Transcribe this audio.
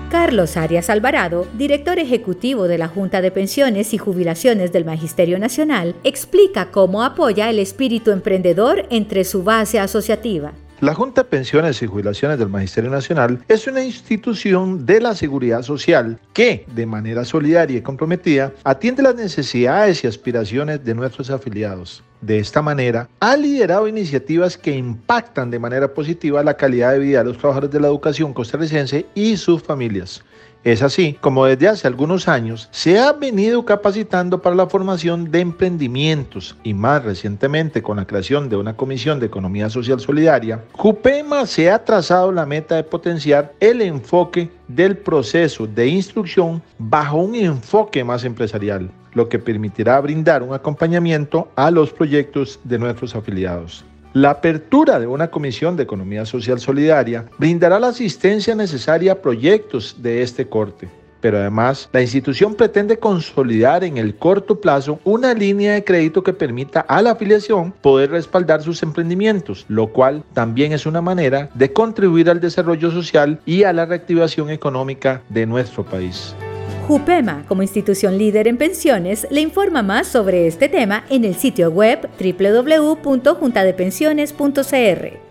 Carlos Arias Alvarado, director ejecutivo de la Junta de Pensiones y Jubilaciones del Magisterio Nacional, explica cómo apoya el espíritu emprendedor entre su base asociativa. La Junta de Pensiones y Jubilaciones del Magisterio Nacional es una institución de la seguridad social que, de manera solidaria y comprometida, atiende las necesidades y aspiraciones de nuestros afiliados. De esta manera, ha liderado iniciativas que impactan de manera positiva la calidad de vida de los trabajadores de la educación costarricense y sus familias. Es así como desde hace algunos años se ha venido capacitando para la formación de emprendimientos y más recientemente con la creación de una Comisión de Economía Social Solidaria, JUPEMA se ha trazado la meta de potenciar el enfoque del proceso de instrucción bajo un enfoque más empresarial, lo que permitirá brindar un acompañamiento a los proyectos de nuestros afiliados. La apertura de una Comisión de Economía Social Solidaria brindará la asistencia necesaria a proyectos de este corte. Pero además, la institución pretende consolidar en el corto plazo una línea de crédito que permita a la afiliación poder respaldar sus emprendimientos, lo cual también es una manera de contribuir al desarrollo social y a la reactivación económica de nuestro país. JUPEMA, como institución líder en pensiones, le informa más sobre este tema en el sitio web www.juntadepensiones.cr.